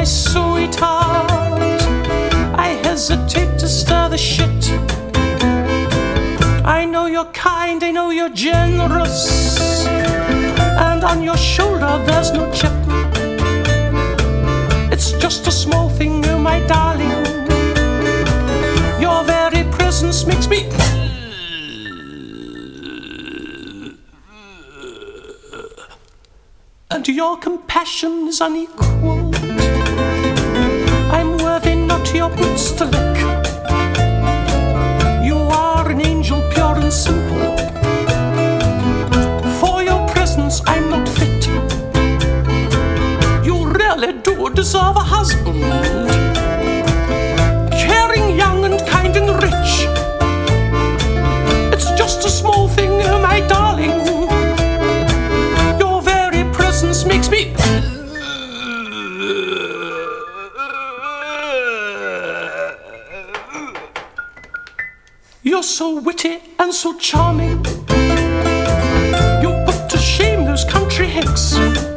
sweetheart, I hesitate to stir the shit. I know you're kind, I know you're generous, and on your shoulder there's no chip. It's just a small thing, oh my darling. Your very presence makes me... And your compassion is unequaled. I'm worthy not your boots to lick. You are an angel pure and simple. For your presence I'm not fit. You really do deserve a husband, caring, young and kind and rich. It's just a small thing, oh my darling. Your very presence makes me... You're so witty and so charming. You put to shame those country hicks.